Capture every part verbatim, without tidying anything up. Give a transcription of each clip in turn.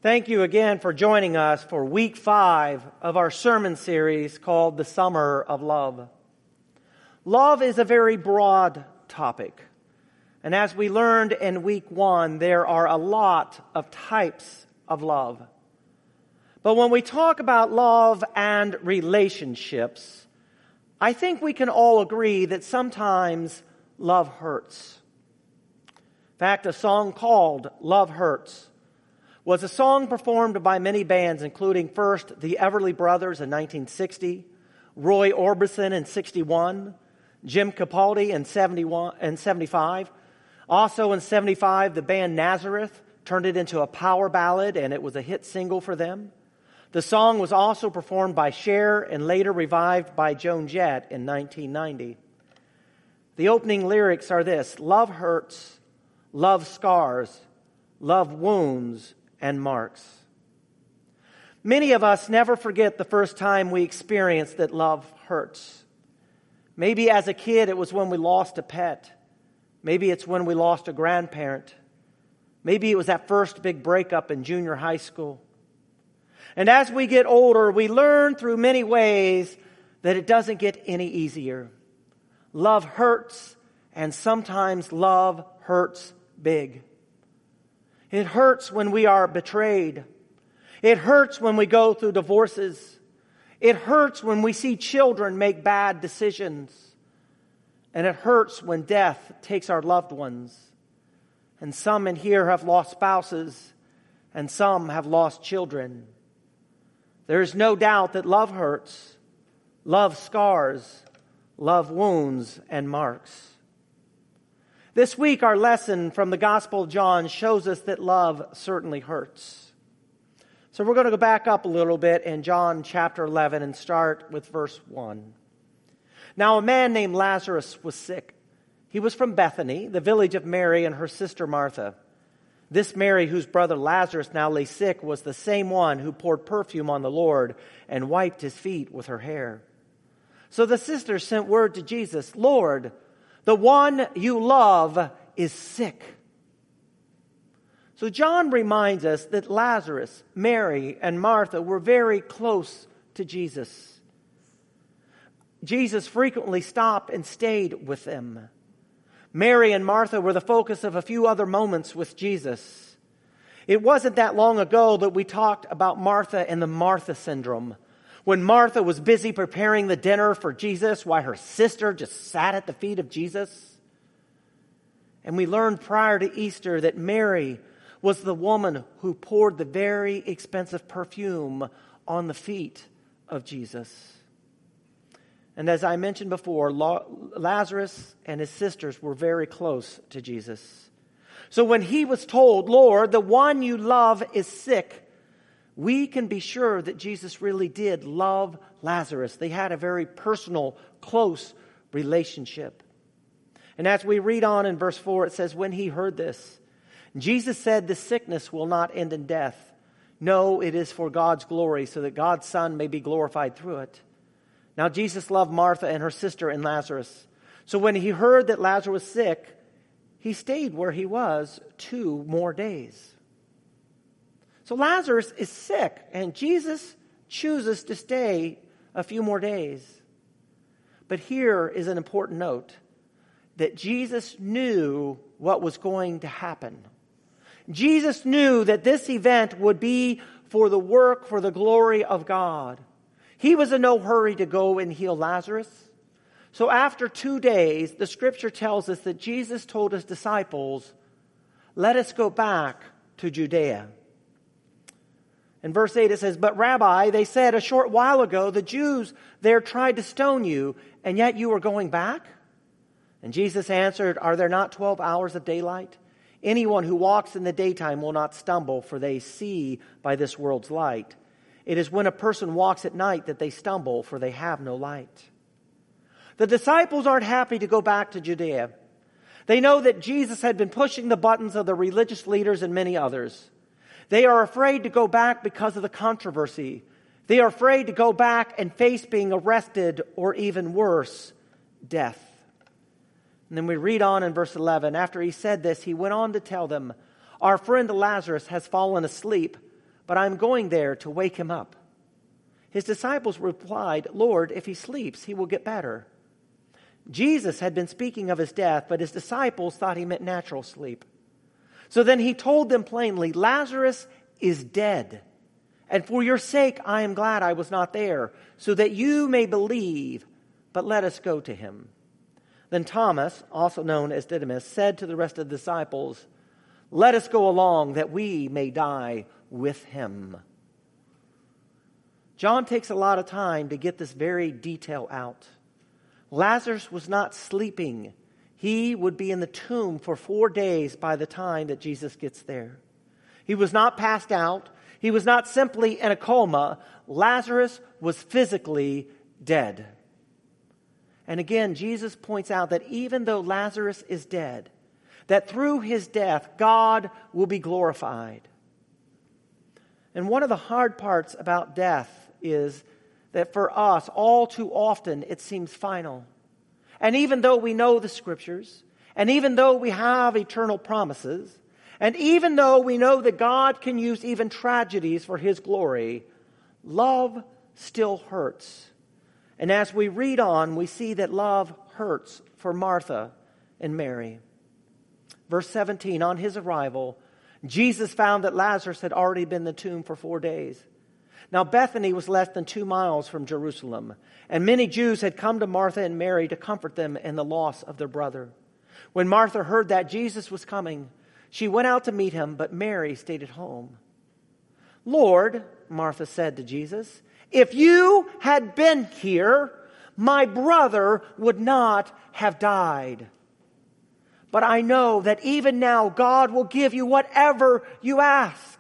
Thank you again for joining us for week five of our sermon series called The Summer of Love. Love is a very broad topic. And as we learned in week one, there are a lot of types of love. But when we talk about love and relationships, I think we can all agree that sometimes love hurts. In fact, a song called Love Hurts was a song performed by many bands, including first the Everly Brothers in nineteen sixty, Roy Orbison in sixty-one, Jim Capaldi in seventy-one and seventy-five. Also in seventy-five, the band Nazareth turned it into a power ballad, and it was a hit single for them. The song was also performed by Cher and later revived by Joan Jett in nineteen ninety. The opening lyrics are this: love hurts, love scars, love wounds and marks. Many of us never forget the first time we experienced that love hurts. Maybe as a kid it was when we lost a pet. Maybe it's when we lost a grandparent. Maybe it was that first big breakup in junior high school. And as we get older, we learn through many ways that it doesn't get any easier. Love hurts, and sometimes love hurts big. It hurts when we are betrayed. It hurts when we go through divorces. It hurts when we see children make bad decisions. And it hurts when death takes our loved ones. And some in here have lost spouses, and some have lost children. There is no doubt that love hurts, love scars, love wounds and marks. This week, our lesson from the Gospel of John shows us that love certainly hurts. So we're going to go back up a little bit in John chapter eleven and start with verse one. Now a man named Lazarus was sick. He was from Bethany, the village of Mary and her sister Martha. This Mary, whose brother Lazarus now lay sick, was the same one who poured perfume on the Lord and wiped his feet with her hair. So the sisters sent word to Jesus, "Lord, the one you love is sick." So John reminds us that Lazarus, Mary, and Martha were very close to Jesus. Jesus frequently stopped and stayed with them. Mary and Martha were the focus of a few other moments with Jesus. It wasn't that long ago that we talked about Martha and the Martha syndrome, when Martha was busy preparing the dinner for Jesus while her sister just sat at the feet of Jesus. And we learned prior to Easter that Mary was the woman who poured the very expensive perfume on the feet of Jesus. And as I mentioned before, Lazarus and his sisters were very close to Jesus. So when he was told, "Lord, the one you love is sick," we can be sure that Jesus really did love Lazarus. They had a very personal, close relationship. And as we read on in verse four, it says, when he heard this, Jesus said, "The sickness will not end in death. No, it is for God's glory, so that God's Son may be glorified through it." Now Jesus loved Martha and her sister and Lazarus. So when he heard that Lazarus was sick, he stayed where he was two more days. So Lazarus is sick, and Jesus chooses to stay a few more days. But here is an important note, that Jesus knew what was going to happen. Jesus knew that this event would be for the work, for the glory of God. He was in no hurry to go and heal Lazarus. So after two days, the scripture tells us that Jesus told his disciples, "Let us go back to Judea." In verse eight it says, "But Rabbi, they said a short while ago, the Jews there tried to stone you, and yet you are going back?" And Jesus answered, "Are there not twelve hours of daylight? Anyone who walks in the daytime will not stumble, for they see by this world's light. It is when a person walks at night that they stumble, for they have no light." The disciples aren't happy to go back to Judea. They know that Jesus had been pushing the buttons of the religious leaders and many others. They are afraid to go back because of the controversy. They are afraid to go back and face being arrested or even worse, death. And then we read on in verse eleven. After he said this, he went on to tell them, "Our friend Lazarus has fallen asleep, but I'm going there to wake him up." His disciples replied, "Lord, if he sleeps, he will get better." Jesus had been speaking of his death, but his disciples thought he meant natural sleep. So then he told them plainly, "Lazarus is dead. And for your sake I am glad I was not there, so that you may believe, but let us go to him." Then Thomas, also known as Didymus, said to the rest of the disciples, "Let us go along, that we may die with him." John takes a lot of time to get this very detail out. Lazarus was not sleeping. He would be in the tomb for four days by the time that Jesus gets there. He was not passed out. He was not simply in a coma. Lazarus was physically dead. And again, Jesus points out that even though Lazarus is dead, that through his death, God will be glorified. And one of the hard parts about death is that for us, all too often, it seems final. And even though we know the Scriptures, and even though we have eternal promises, and even though we know that God can use even tragedies for his glory, love still hurts. And as we read on, we see that love hurts for Martha and Mary. Verse seventeen, on his arrival, Jesus found that Lazarus had already been in the tomb for four days. Now Bethany was less than two miles from Jerusalem, and many Jews had come to Martha and Mary to comfort them in the loss of their brother. When Martha heard that Jesus was coming, she went out to meet him, but Mary stayed at home. "Lord," Martha said to Jesus, "if you had been here, my brother would not have died. But I know that even now God will give you whatever you ask."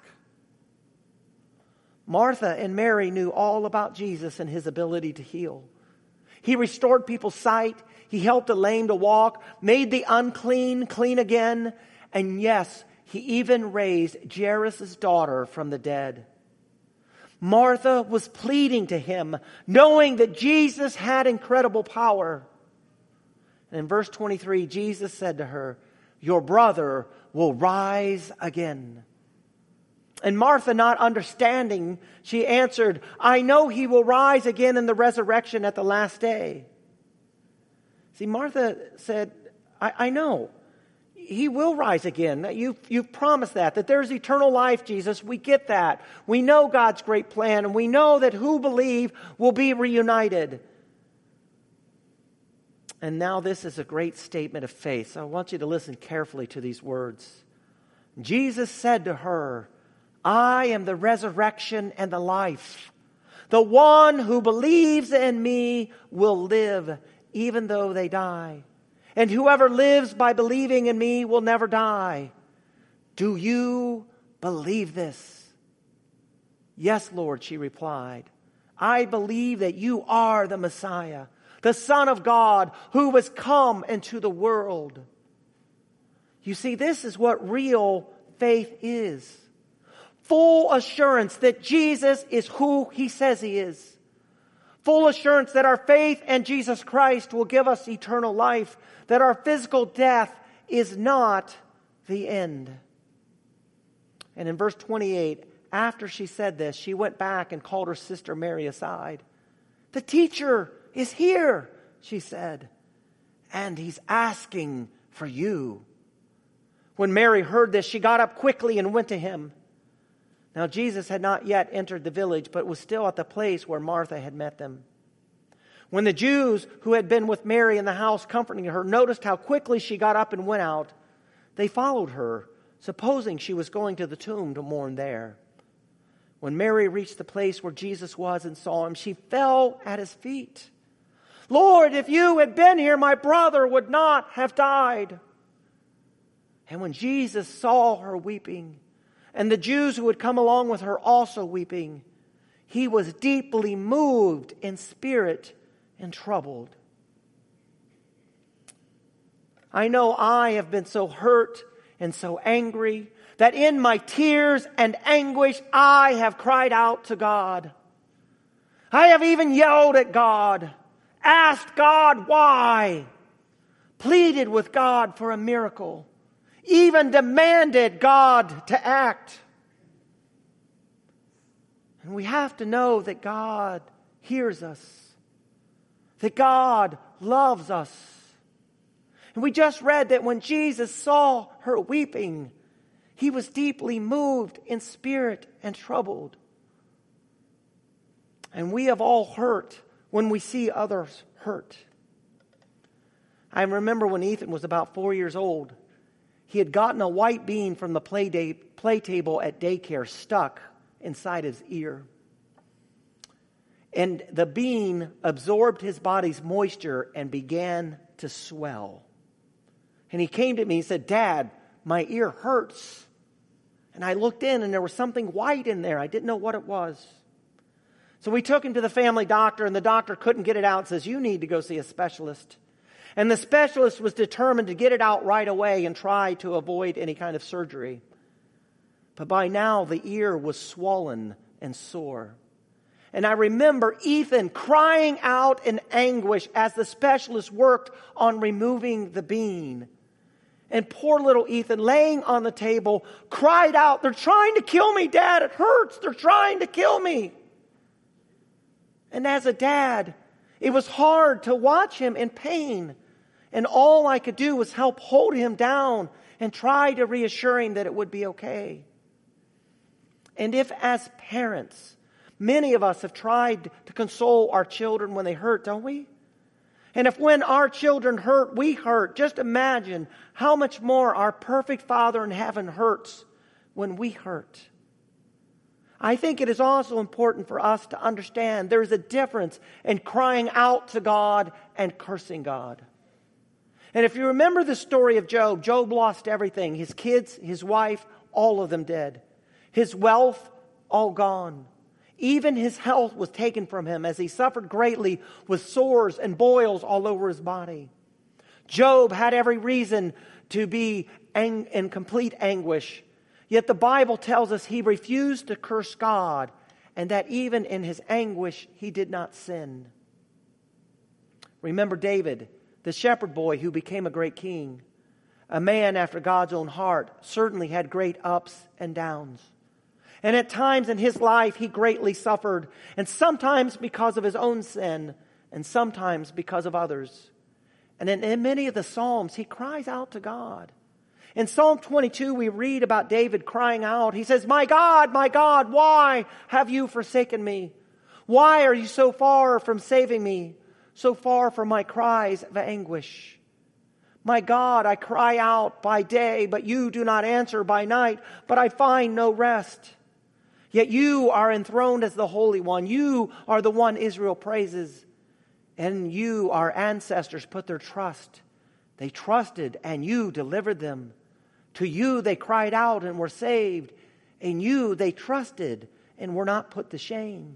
Martha and Mary knew all about Jesus and his ability to heal. He restored people's sight. He helped the lame to walk, made the unclean clean again. And yes, he even raised Jairus' daughter from the dead. Martha was pleading to him, knowing that Jesus had incredible power. And in verse twenty-three, Jesus said to her, "Your brother will rise again." And Martha, not understanding, she answered, "I know he will rise again in the resurrection at the last day." See, Martha said, I, I know. He will rise again. You've, you've promised that, that there's eternal life, Jesus. We get that. We know God's great plan, and we know that who believe will be reunited. And now this is a great statement of faith. So I want you to listen carefully to these words. Jesus said to her, "I am the resurrection and the life. The one who believes in me will live, even though they die. And whoever lives by believing in me will never die. Do you believe this?" "Yes, Lord," she replied. "I believe that you are the Messiah, the Son of God, who was come into the world." You see, this is what real faith is. Full assurance that Jesus is who he says he is. Full assurance that our faith in Jesus Christ will give us eternal life. That our physical death is not the end. And in verse twenty-eight, after she said this, she went back and called her sister Mary aside. "The teacher is here," she said, "and he's asking for you." When Mary heard this, she got up quickly and went to him. Now Jesus had not yet entered the village, but was still at the place where Martha had met them. When the Jews who had been with Mary in the house comforting her noticed how quickly she got up and went out, they followed her, supposing she was going to the tomb to mourn there. When Mary reached the place where Jesus was and saw him, she fell at his feet. "Lord, if you had been here, my brother would not have died." And when Jesus saw her weeping, and the Jews who had come along with her also weeping, he was deeply moved in spirit and troubled. I know I have been so hurt and so angry that in my tears and anguish I have cried out to God. I have even yelled at God, asked God why, pleaded with God for a miracle, even demanded God to act. And we have to know that God hears us, that God loves us. And we just read that when Jesus saw her weeping, he was deeply moved in spirit and troubled. And we have all hurt when we see others hurt. I remember when Ethan was about four years old, he had gotten a white bean from the play, day, play table at daycare stuck inside his ear. And the bean absorbed his body's moisture and began to swell. And he came to me and said, "Dad, my ear hurts." And I looked in and there was something white in there. I didn't know what it was. So we took him to the family doctor, and the doctor couldn't get it out and says, "You need to go see a specialist." And the specialist was determined to get it out right away and try to avoid any kind of surgery. But by now the ear was swollen and sore. And I remember Ethan crying out in anguish as the specialist worked on removing the bean. And poor little Ethan, laying on the table, cried out, "They're trying to kill me, Dad. It hurts. They're trying to kill me." And as a dad, it was hard to watch him in pain. And all I could do was help hold him down and try to reassure him that it would be okay. And if as parents, many of us have tried to console our children when they hurt, don't we? And if when our children hurt, we hurt, just imagine how much more our perfect Father in heaven hurts when we hurt. I think it is also important for us to understand there is a difference in crying out to God and cursing God. And if you remember the story of Job, Job lost everything. His kids, his wife, all of them dead. His wealth, all gone. Even his health was taken from him as he suffered greatly with sores and boils all over his body. Job had every reason to be ang- in complete anguish. Yet the Bible tells us he refused to curse God, and that even in his anguish he did not sin. Remember David, the shepherd boy who became a great king. A man after God's own heart, certainly had great ups and downs. And at times in his life he greatly suffered, and sometimes because of his own sin, and sometimes because of others. And in, in many of the Psalms he cries out to God. In Psalm twenty-two we read about David crying out. He says, "My God, my God, why have you forsaken me? Why are you so far from saving me, so far from my cries of anguish? My God, I cry out by day, but you do not answer, by night, but I find no rest. Yet you are enthroned as the Holy One. You are the one Israel praises. And you, our ancestors, put their trust. They trusted and you delivered them. To you they cried out and were saved. In you they trusted and were not put to shame."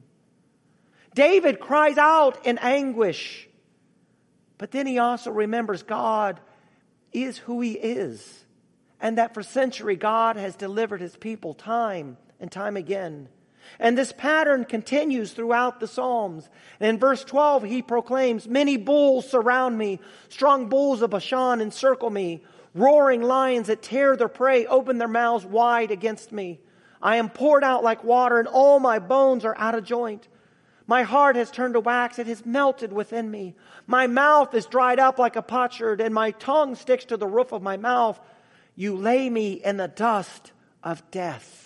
David cries out in anguish. But then he also remembers God is who he is. And that for centuries God has delivered his people time and time again. And this pattern continues throughout the Psalms. And in verse twelve he proclaims, "Many bulls surround me. Strong bulls of Bashan encircle me. Roaring lions that tear their prey open their mouths wide against me. I am poured out like water and all my bones are out of joint. My heart has turned to wax. It has melted within me. My mouth is dried up like a potsherd and my tongue sticks to the roof of my mouth. You lay me in the dust of death."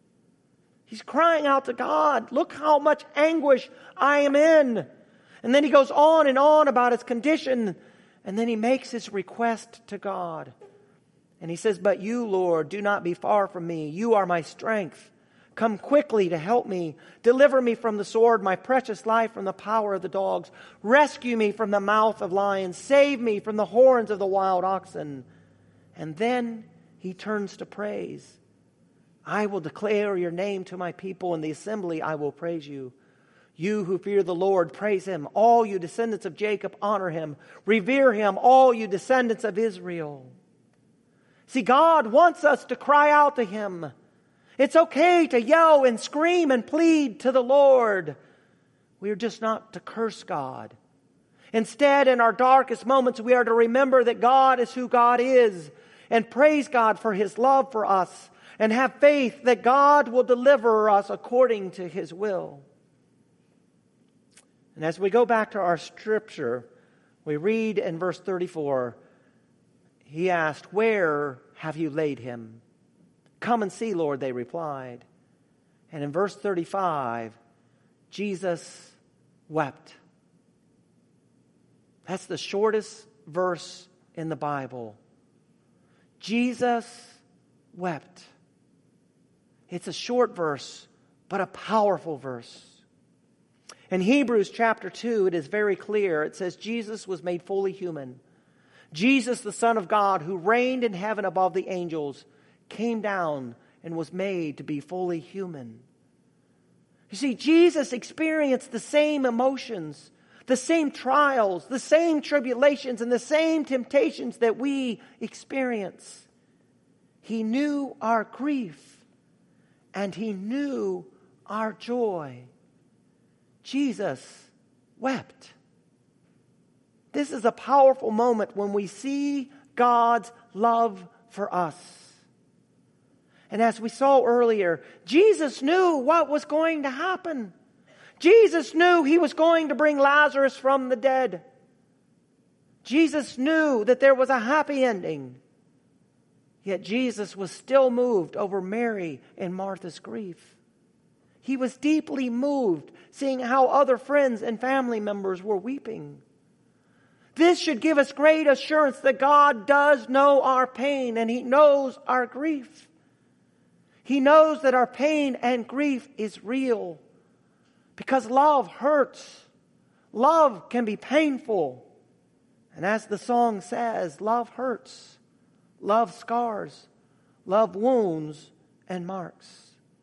He's crying out to God. Look how much anguish I am in. And then he goes on and on about his condition. And then he makes his request to God. And he says, "But you, Lord, do not be far from me. You are my strength. Come quickly to help me. Deliver me from the sword, my precious life from the power of the dogs. Rescue me from the mouth of lions. Save me from the horns of the wild oxen." And then he turns to praise. "I will declare your name to my people. In the assembly I will praise you. You who fear the Lord, praise him. All you descendants of Jacob, honor him. Revere him, all you descendants of Israel." See, God wants us to cry out to him. It's okay to yell and scream and plead to the Lord. We are just not to curse God. Instead, in our darkest moments, we are to remember that God is who God is and praise God for his love for us. and have faith that God will deliver us according to His will. And as we go back to our scripture, we read in verse thirty-four, he asked, "Where have you laid him?" "Come and see, Lord," they replied. And in verse thirty-five, Jesus wept. That's the shortest verse in the Bible. Jesus wept. It's a short verse, but a powerful verse. In Hebrews chapter two, it is very clear. It says, Jesus was made fully human. Jesus, the Son of God, who reigned in heaven above the angels, came down and was made to be fully human. You see, Jesus experienced the same emotions, the same trials, the same tribulations, and the same temptations that we experience. He knew our grief, and He knew our joy. Jesus wept. This is a powerful moment when we see God's love for us. And as we saw earlier, Jesus knew what was going to happen. Jesus knew He was going to bring Lazarus from the dead. Jesus knew that there was a happy ending. Yet Jesus was still moved over Mary and Martha's grief. He was deeply moved seeing how other friends and family members were weeping. This should give us great assurance that God does know our pain and He knows our grief. He knows that our pain and grief is real because love hurts. Love can be painful. And as the song says, love hurts. Love scars. Love wounds and marks.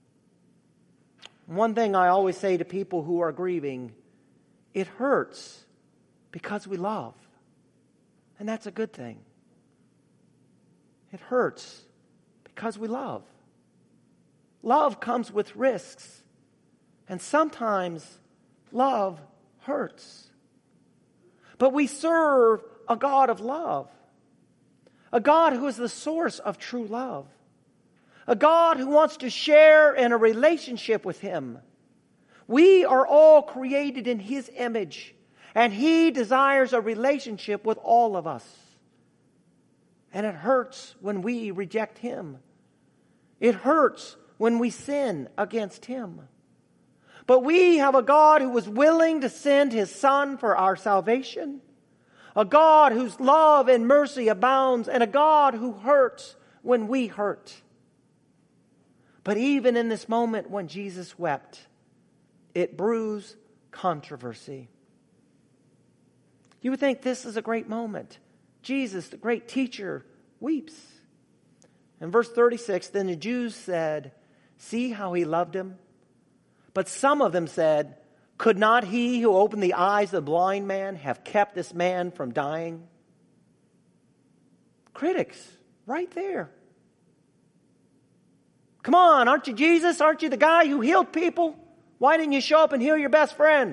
One thing I always say to people who are grieving, it hurts because we love. And that's a good thing. It hurts because we love. Love comes with risks. And sometimes love hurts. But we serve a God of love. A God who is the source of true love. A God who wants to share in a relationship with Him. We are all created in His image, and He desires a relationship with all of us. And it hurts when we reject Him. It hurts when we sin against Him. But we have a God who was willing to send His Son for our salvation. A God whose love and mercy abounds, and a God who hurts when we hurt. But even in this moment when Jesus wept, it brews controversy. You would think this is a great moment. Jesus, the great teacher, weeps. In verse thirty-six, then the Jews said, "See how He loved him?" But some of them said, "Could not He who opened the eyes of the blind man have kept this man from dying?" Critics, right there. Come on, aren't you Jesus? Aren't you the guy who healed people? Why didn't you show up and heal your best friend?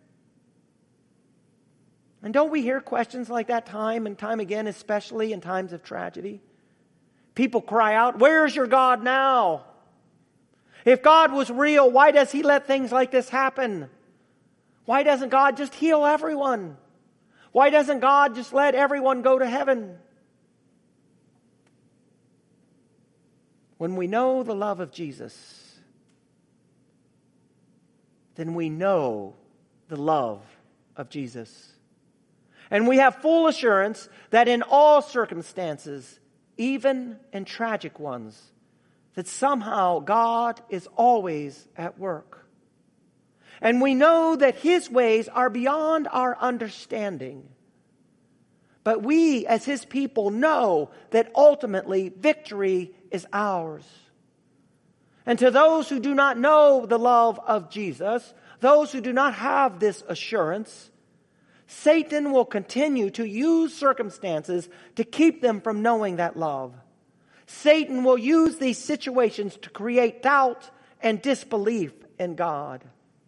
And don't we hear questions like that time and time again, especially in times of tragedy? People cry out, "Where's your God now? If God was real, why does He let things like this happen? Why doesn't God just heal everyone? Why doesn't God just let everyone go to heaven?" When we know the love of Jesus, then we know the love of Jesus. And we have full assurance that in all circumstances, even in tragic ones, that somehow God is always at work. And we know that His ways are beyond our understanding. But we, as His people, know that ultimately victory is ours. And to those who do not know the love of Jesus, those who do not have this assurance, Satan will continue to use circumstances to keep them from knowing that love. Satan will use these situations to create doubt and disbelief in God.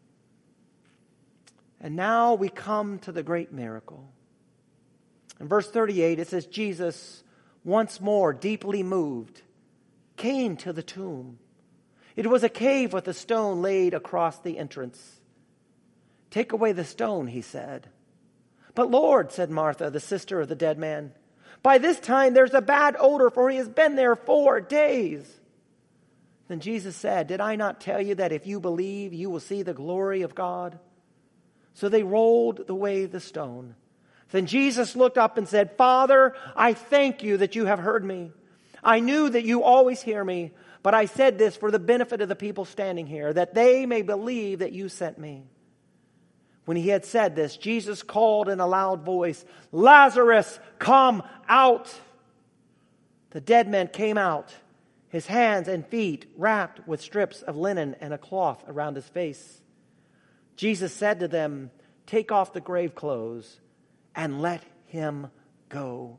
And now we come to the great miracle. In verse thirty-eight, it says, Jesus, once more deeply moved, came to the tomb. It was a cave with a stone laid across the entrance. "Take away the stone," he said. "But Lord," said Martha, the sister of the dead man, "by this time there's a bad odor, for he has been there four days." Then Jesus said, "Did I not tell you that if you believe, you will see the glory of God?" So they rolled away the stone. Then Jesus looked up and said, "Father, I thank you that you have heard me. I knew that you always hear me, but I said this for the benefit of the people standing here, that they may believe that you sent me." When he had said this, Jesus called in a loud voice, "Lazarus, come out!" The dead man came out, his hands and feet wrapped with strips of linen and a cloth around his face. Jesus said to them, "Take off the grave clothes and let him go."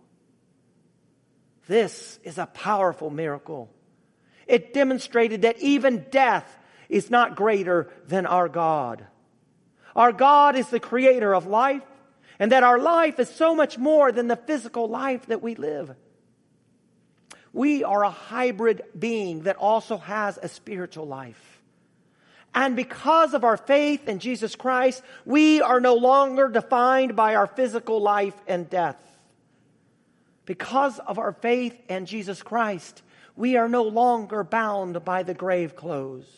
This is a powerful miracle. It demonstrated that even death is not greater than our God. Our God is the creator of life, and that our life is so much more than the physical life that we live. We are a hybrid being that also has a spiritual life. And because of our faith in Jesus Christ, we are no longer defined by our physical life and death. Because of our faith in Jesus Christ, we are no longer bound by the grave clothes.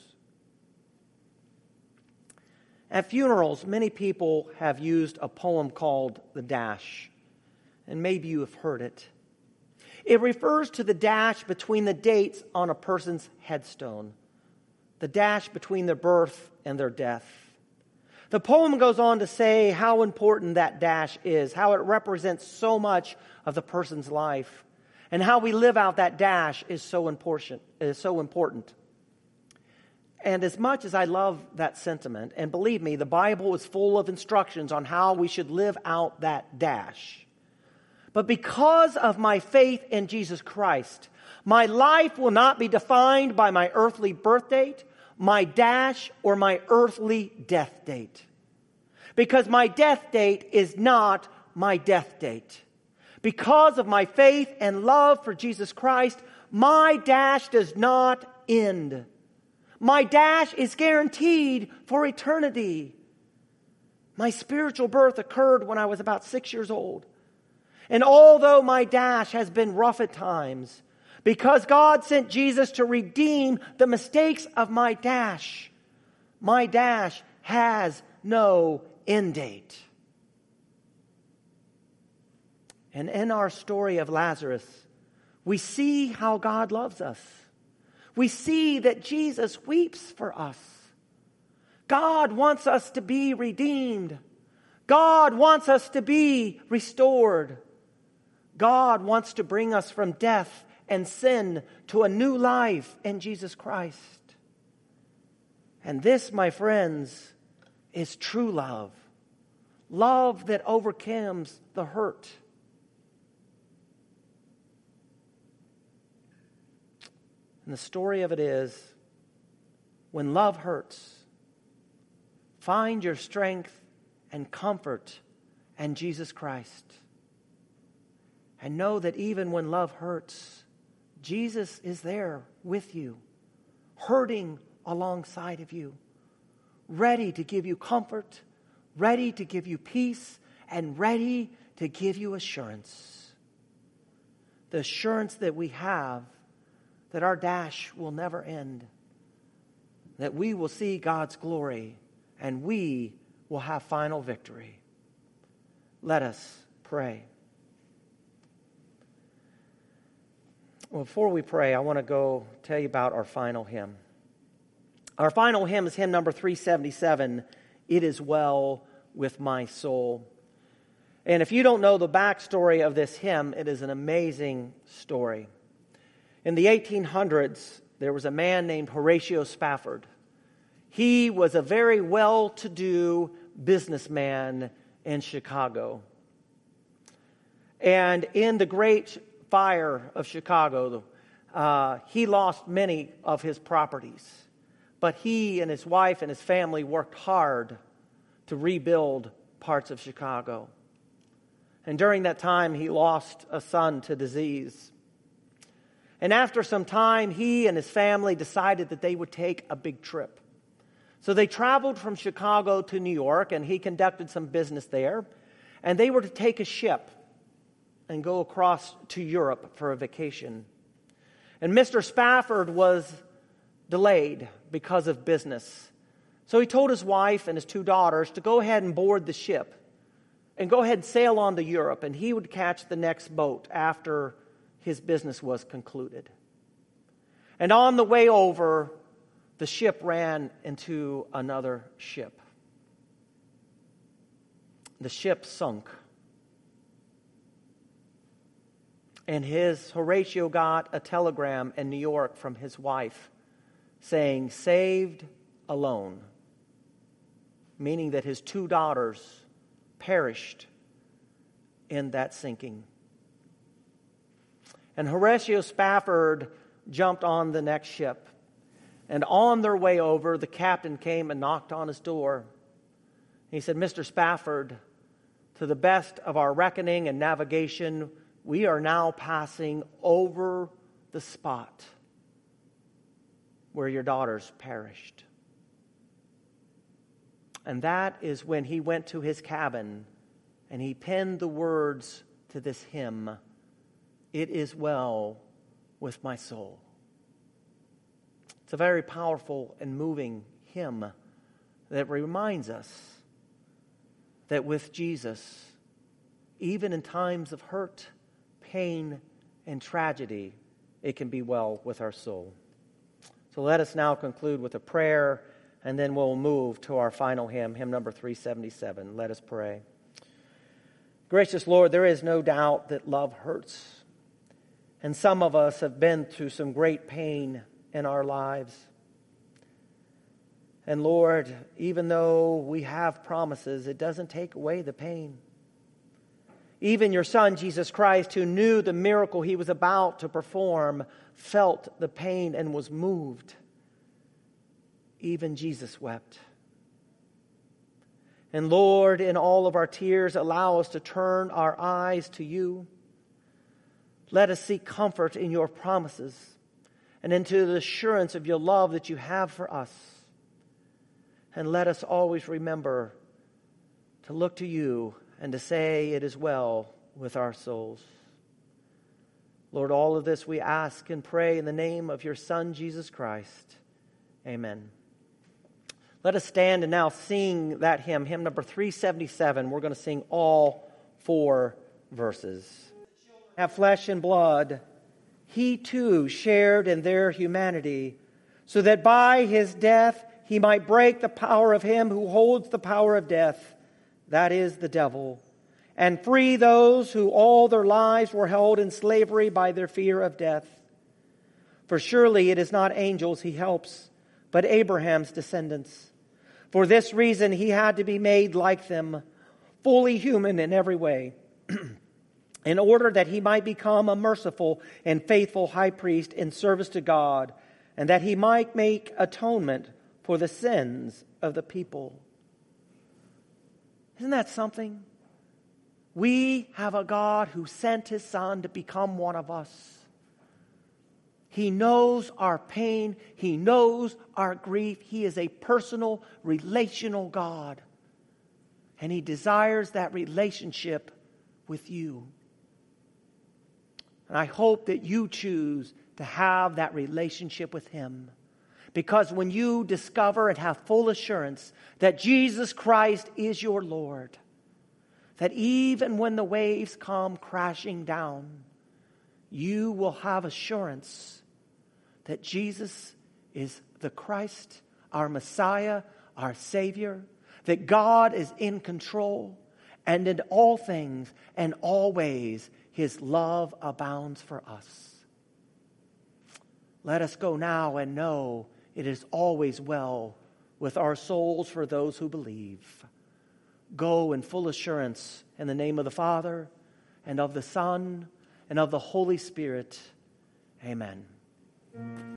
At funerals, many people have used a poem called The Dash, and maybe you have heard it. It refers to the dash between the dates on a person's headstone, the dash between their birth and their death. The poem goes on to say how important that dash is, how it represents so much of the person's life, and how we live out that dash is so important. Is so important. And as much as I love that sentiment, and believe me, the Bible is full of instructions on how we should live out that dash. But because of my faith in Jesus Christ, my life will not be defined by my earthly birth date, my dash, or my earthly death date. Because my death date is not my death date. Because of my faith and love for Jesus Christ, my dash does not end. My dash is guaranteed for eternity. My spiritual birth occurred when I was about six years old. And although my dash has been rough at times, because God sent Jesus to redeem the mistakes of my dash, my dash has no end date. And in our story of Lazarus, we see how God loves us. We see that Jesus weeps for us. God wants us to be redeemed. God wants us to be restored. God wants to bring us from death and sin to a new life in Jesus Christ. And this, my friends, is true love. Love that overcomes the hurt. And the story of it is, when love hurts, find your strength and comfort in Jesus Christ. And know that even when love hurts, Jesus is there with you, hurting alongside of you, ready to give you comfort, ready to give you peace, and ready to give you assurance. The assurance that we have that our dash will never end, that we will see God's glory, and we will have final victory. Let us pray. Well, before we pray, I want to go tell you about our final hymn. Our final hymn is hymn number three seventy-seven, "It Is Well With My Soul." And if you don't know the backstory of this hymn, it is an amazing story. In the eighteen hundreds, there was a man named Horatio Spafford. He was a very well-to-do businessman in Chicago. And in the Great Fire of Chicago, uh, he lost many of his properties. But he and his wife and his family worked hard to rebuild parts of Chicago. And during that time, he lost a son to disease. And after some time, he and his family decided that they would take a big trip. So they traveled from Chicago to New York, and he conducted some business there. And they were to take a ship and go across to Europe for a vacation. And Mister Spafford was delayed because of business. So he told his wife and his two daughters to go ahead and board the ship and go ahead and sail on to Europe, and he would catch the next boat after his business was concluded. And on the way over, the ship ran into another ship. The ship sunk. And his Horatio got a telegram in New York from his wife saying, "Saved alone," meaning that his two daughters perished in that sinking. And Horatio Spafford jumped on the next ship. And on their way over, the captain came and knocked on his door. He said, "Mister Spafford, to the best of our reckoning and navigation, we are now passing over the spot where your daughters perished." And that is when he went to his cabin and he penned the words to this hymn, "It is well with my soul." It's a very powerful and moving hymn that reminds us that with Jesus, even in times of hurt, pain, and tragedy, it can be well with our soul. So let us now conclude with a prayer, and then we'll move to our final hymn, hymn number three seventy-seven. Let us pray. Gracious Lord, there is no doubt that love hurts. And some of us have been through some great pain in our lives. And Lord, even though we have promises, it doesn't take away the pain. Even your Son, Jesus Christ, who knew the miracle he was about to perform, felt the pain and was moved. Even Jesus wept. And Lord, in all of our tears, allow us to turn our eyes to you. Let us seek comfort in your promises and into the assurance of your love that you have for us. And let us always remember to look to you and to say it is well with our souls. Lord, all of this we ask and pray in the name of your Son, Jesus Christ. Amen. Let us stand and now sing that hymn, hymn number three seventy-seven. We're going to sing all four verses. Have flesh and blood, he too shared in their humanity, so that by his death he might break the power of him who holds the power of death, that is the devil, and free those who all their lives were held in slavery by their fear of death. For surely it is not angels he helps, but Abraham's descendants. For this reason he had to be made like them, fully human in every way, in order that he might become a merciful and faithful high priest in service to God, and that he might make atonement for the sins of the people. Isn't that something? We have a God who sent his Son to become one of us. He knows our pain. He knows our grief. He is a personal, relational God. And he desires that relationship with you. And I hope that you choose to have that relationship with him. Because when you discover and have full assurance that Jesus Christ is your Lord, that even when the waves come crashing down, you will have assurance that Jesus is the Christ, our Messiah, our Savior, that God is in control, and in all things and always his love abounds for us. Let us go now and know it is always well with our souls for those who believe. Go in full assurance in the name of the Father, and of the Son, and of the Holy Spirit. Amen.